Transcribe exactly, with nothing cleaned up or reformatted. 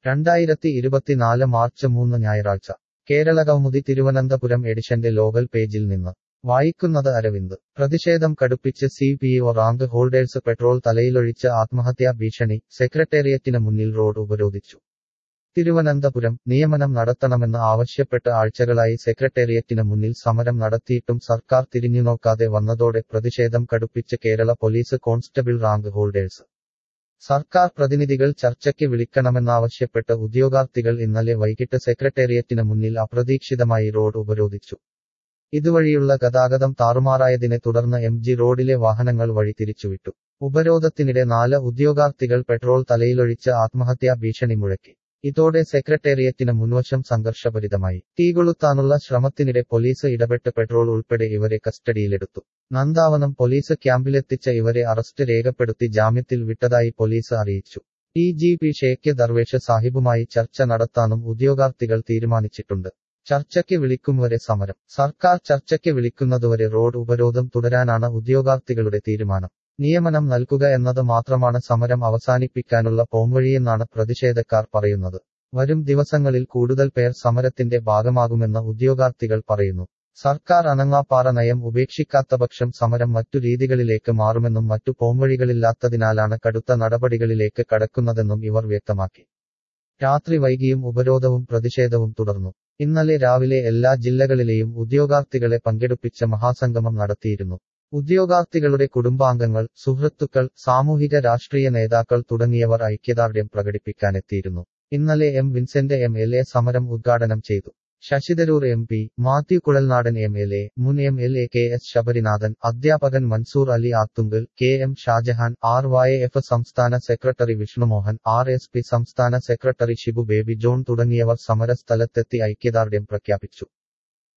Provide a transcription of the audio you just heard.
രണ്ടായിരത്തി ഇരുപത്തിനാല് മാർച്ച് മൂന്ന് ഞായറാഴ്ച കേരള കൗമുദി തിരുവനന്തപുരം എഡിഷന്റെ ലോകൽ പേജിൽ നിന്ന് വായിക്കുന്നത് അരവിന്ദ്. പ്രതിഷേധം കടുപ്പിച്ച് C P O rank holders petrol തലയിലൊഴിച്ച് ആത്മഹത്യാ ഭീഷണി, സെക്രട്ടേറിയറ്റിന് മുന്നിൽ റോഡ് ഉപരോധിച്ചു. തിരുവനന്തപുരം നിയമനം നടത്തണമെന്ന് ആവശ്യപ്പെട്ട് ആഴ്ചകളായി സെക്രട്ടേറിയറ്റിന് മുന്നിൽ സമരം നടത്തിയിട്ടും സർക്കാർ തിരിഞ്ഞുനോക്കാതെ വന്നതോടെ പ്രതിഷേധം കടുപ്പിച്ച് Kerala police constable rank holders. സർക്കാർ പ്രതിനിധികൾ ചർച്ചയ്ക്ക് വിളിക്കണമെന്നാവശ്യപ്പെട്ട് ഉദ്യോഗാർത്ഥികൾ ഇന്നലെ വൈകിട്ട് സെക്രട്ടേറിയറ്റിന് മുന്നിൽ അപ്രതീക്ഷിതമായി റോഡ് ഉപരോധിച്ചു. ഇതുവഴിയുള്ള ഗതാഗതം താറുമാറായതിനെ തുടർന്ന് എം ജി റോഡിലെ വാഹനങ്ങൾ വഴി തിരിച്ചുവിട്ടു. ഉപരോധത്തിനിടെ നാല് ഉദ്യോഗാർത്ഥികൾ പെട്രോൾ തലയിലൊഴിച്ച് ആത്മഹത്യാ ഭീഷണി മുഴക്കി. ഇതോടെ സെക്രട്ടേറിയറ്റിന് മുൻവശം സംഘർഷഭരിതമായി. തീകൊളുത്താനുള്ള ശ്രമത്തിനിടെ പോലീസ് ഇടപെട്ട് പെട്രോൾ ഉൾപ്പെടെ ഇവരെ കസ്റ്റഡിയിലെടുത്തു. നന്ദാവനം പോലീസ് ക്യാമ്പിലെത്തിച്ച ഇവരെ അറസ്റ്റ് രേഖപ്പെടുത്തി ജാമ്യത്തിൽ വിട്ടതായി പോലീസ് അറിയിച്ചു. D G P Sheikh Darvesh സാഹിബുമായി ചർച്ച നടത്താനും ഉദ്യോഗാർത്ഥികൾ തീരുമാനിച്ചിട്ടുണ്ട്. ചർച്ചയ്ക്ക് വിളിക്കും വരെ സമരം. സർക്കാർ ചർച്ചയ്ക്ക് വിളിക്കുന്നതുവരെ റോഡ് ഉപരോധം തുടരാനാണ് ഉദ്യോഗാർത്ഥികളുടെ തീരുമാനം. നിയമനം നൽകുക എന്നത് മാത്രമാണ് സമരം അവസാനിപ്പിക്കാനുള്ള പോംവഴിയെന്നാണ് പ്രതിഷേധക്കാർ പറയുന്നത്. വരും ദിവസങ്ങളിൽ കൂടുതൽ പേർ സമരത്തിന്റെ ഭാഗമാകുമെന്ന് ഉദ്യോഗാർത്ഥികൾ പറയുന്നു. സർക്കാർ അനങ്ങാപ്പാറ നയം ഉപേക്ഷിക്കാത്തപക്ഷം സമരം മറ്റു രീതികളിലേക്ക് മാറുമെന്നും മറ്റു പോംവഴികളില്ലാത്തതിനാലാണ് കടുത്ത നടപടികളിലേക്ക് കടക്കുന്നതെന്നും ഇവർ വ്യക്തമാക്കി. രാത്രി വൈകിയും ഉപരോധവും പ്രതിഷേധവും തുടർന്നു. ഇന്നലെ രാവിലെ എല്ലാ ജില്ലകളിലെയും ഉദ്യോഗാർത്ഥികളെ പങ്കെടുപ്പിച്ച മഹാസംഗമം നടത്തിയിരുന്നു. ഉദ്യോഗാർത്ഥികളുടെ കുടുംബാംഗങ്ങൾ, സുഹൃത്തുക്കൾ, സാമൂഹിക രാഷ്ട്രീയ നേതാക്കൾ തുടങ്ങിയവർ ഐക്യദാർഢ്യം പ്രകടിപ്പിക്കാനെത്തിയിരുന്നു. ഇന്നലെ M Vincent M L A സമരം ഉദ്ഘാടനം ചെയ്തു. Shashi Tharoor M P, Mathew Kuzhalnadan M L A, മുൻ M L A K S Sabarinathan, അധ്യാപകൻ Mansoor Ali Athunkal, K M Shajahan, R Y F സംസ്ഥാന സെക്രട്ടറി വിഷ്ണുമോഹൻ, ആർ എസ് പി സംസ്ഥാന സെക്രട്ടറി ഷിബു ബേബി ജോൺ തുടങ്ങിയവർ സമരസ്ഥലത്തെത്തി ഐക്യദാർഢ്യം പ്രഖ്യാപിച്ചു.